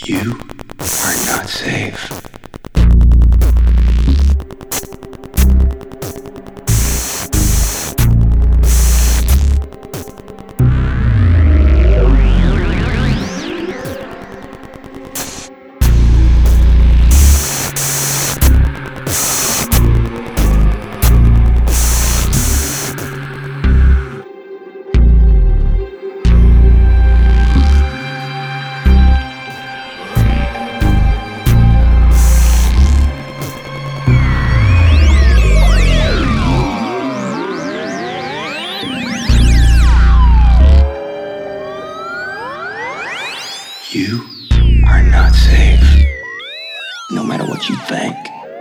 You are not safe. You are not safe, no matter what you think.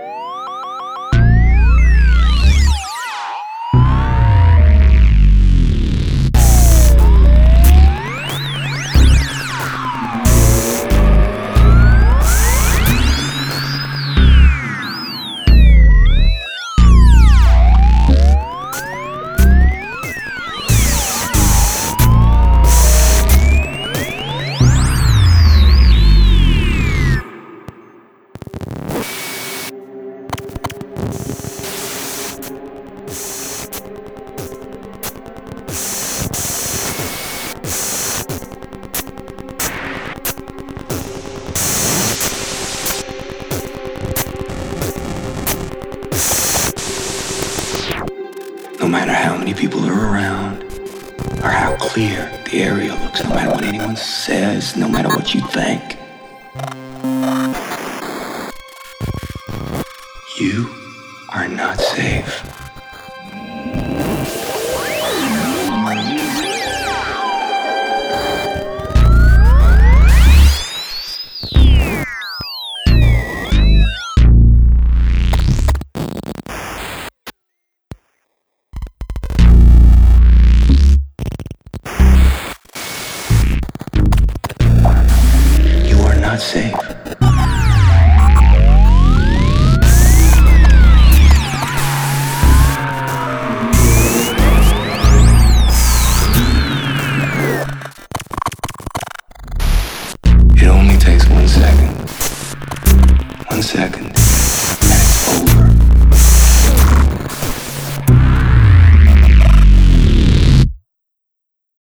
No matter how many people are around, or how clear the area looks, no matter what anyone says, no matter what you think, you are not safe. Not safe. It only takes 1 second. 1 second